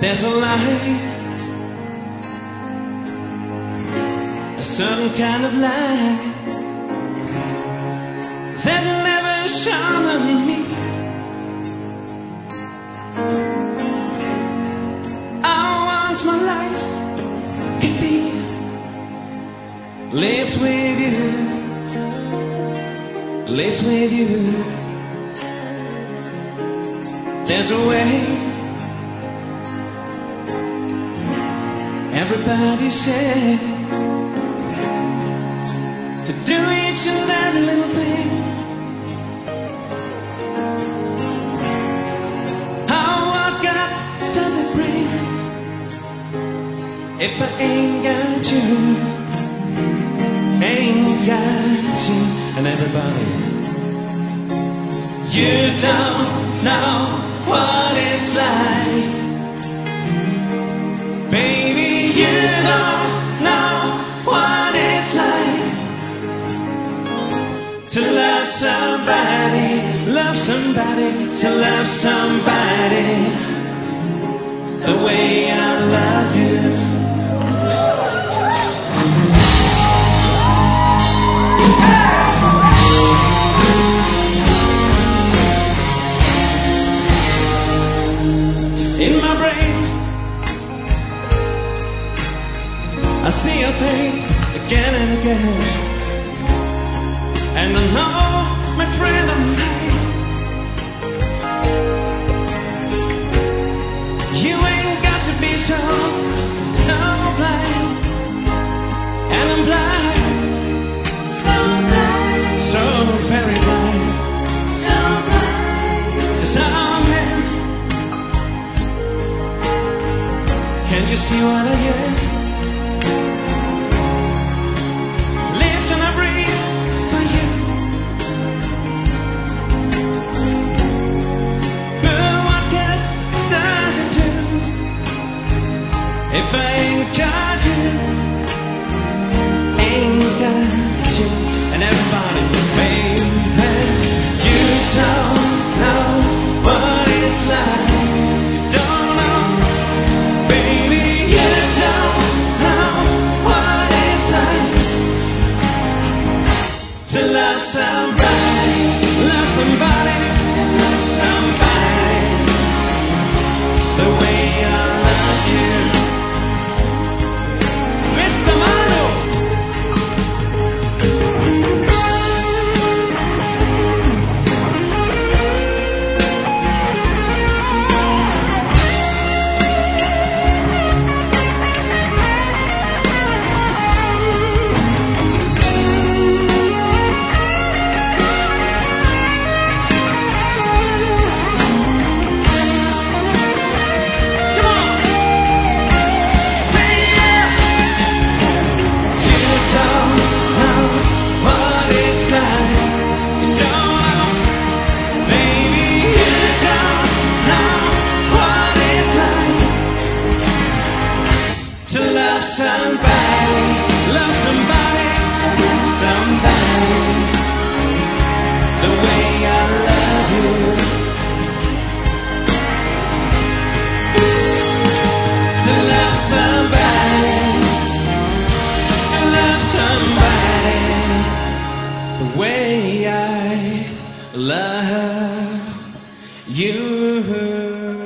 There's a light, a certain kind of light that never shone on me. I want my life could be lived with you, lived with you. There's a way. Everybody said to do each and every little thing. How, what God does it bring if I ain't got you, ain't got you? And everybody, you don't know what it's like, baby. You don't know what it's like to love somebody, love somebody, to love somebody the way I love you. In my brain I see your face again and again, and I know, my friend, I'm right. You ain't got to be so blind, and I'm blind, so blind, so very blind, so blind, 'cause I'm in. Can you see what I hear? If I ain't got you, ain't got you. And everybody, baby, you don't know what it's like. You don't know, baby, you don't know what it's like to love somebody, love somebody, love somebody the way I love you. Love you.